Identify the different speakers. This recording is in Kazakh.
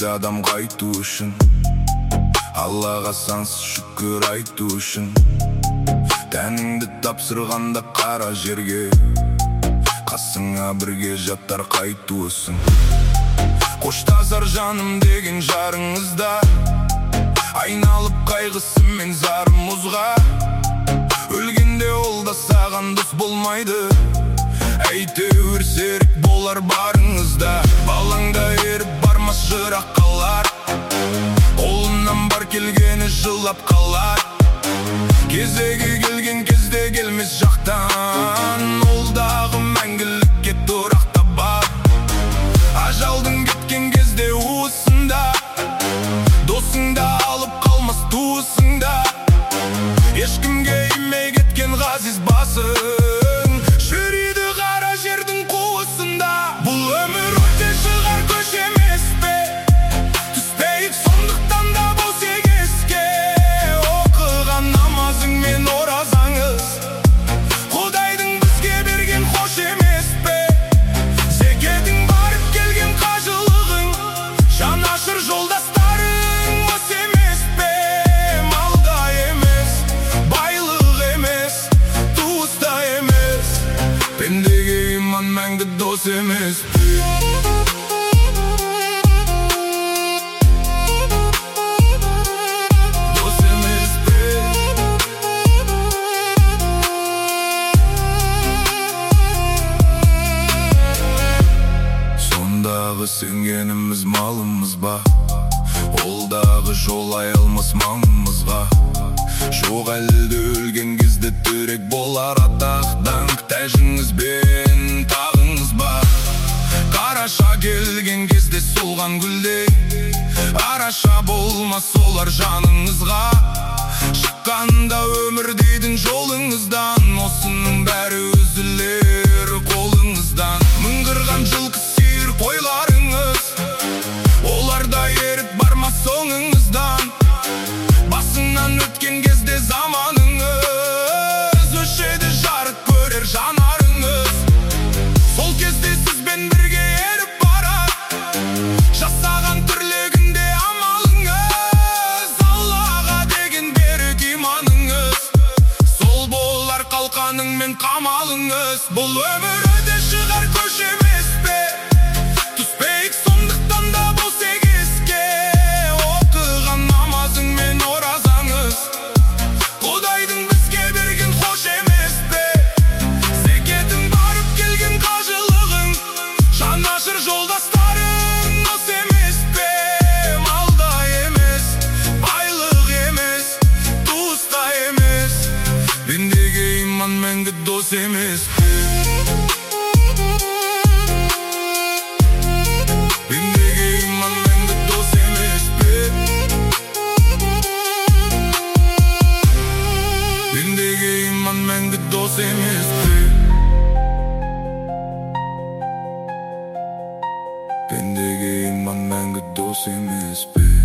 Speaker 1: келді адам қайту үшін, Аллаға сансыз шүкір айту үшін. Тәніңді тапсырғанда қара жерге, қасыңа бірге жаттар қайтуысың. Қоштасар жаным деген жарыңызда, айналып қайғысы мен зарым мұзға. Өлгенде ол да саған дос болмайды, әйтеуір серік болар барыңызда. Балаңда еріп бармас жырақ қалар, қолынан бар келгені жылап қалар. Кезегі келген кезде келмес жақтан, ол дағы мәңгілікке тұрақта бар. Ажалдың кеткен кезде уысында, досыңда алып қалмас туысыңда. Ешкімге имей кеткен ғазиз басың, жүреді қара жердің қуысында. Бұл өмір өте шығар көш емес пе, түспейік сондықтан да бос егеске. Оқыған намазың мен оразаңыз, Құдайдың бізге берген хош емес пе. Зекетің барып келген қажылығың, жанашыр жолдастарың ос емес пе. Малда емес, байлық емес, туыста емес, пендеге иман мәңгі дос емес пе. Сондағы сенгеніміз малымыз ба, олдағы жолай алмас маңымызға. Жоқ әлді өлген кезде түрек болар атақ даңқ, тәжіңіз бен тағыңыз ба. Қараша келген кезде солған гүлдей, араша болмас олар жаныңызға. Шыққанда өмір дейтін жолыңыздан, осының бәрі үзілер қолыңыздан. Мыңғырған жылқы сиыр қойларыңыз, оларда еріп бармас соңыңыздан. Басыңнан өткен кезде заманыңыз, өшеді жарық көрер жанарыңыз. Сол кезде сізбен бірге еріп барар, жасаған тірлігінде амалыңыз. Аллаға деген берік иманыңыз, сол болар қалқаның мен қамалыңыз. Бұл өмір өте шығар көш емес пе, түспейік сондықтан да бос егеске. Оқыған намазың мен оразаңыз, Құдайдың бізге берген хош емес пе. Зекетің барып келген қажылығың, жанашыр жолдастарың ос емес пе. Малда емес, байлық емес, туыста емес, пендеге иман мәңгі дос емес пе. Пендеге иман мәңгі дос емес пе. Пендеге иман мәңгі дос емес пе. Пендеге иман мәңгі дос емес пе.